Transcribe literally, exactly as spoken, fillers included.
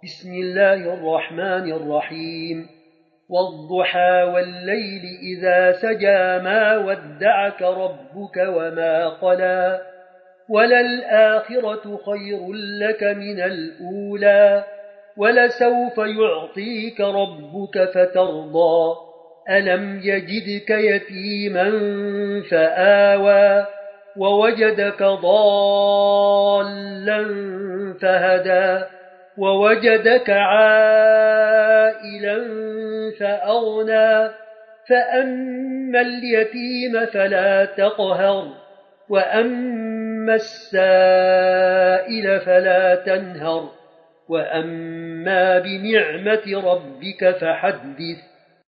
بسم الله الرحمن الرحيم والضحى والليل إذا سجى ما ودعك ربك وما قلى وللآخرة خير لك من الأولى ولسوف يعطيك ربك فترضى ألم يجدك يتيما فآوى ووجدك ضالا فهدى ووجدك عائلا فأغنى فأما اليتيم فلا تقهر وأما السائل فلا تنهر وأما بنعمة ربك فحدث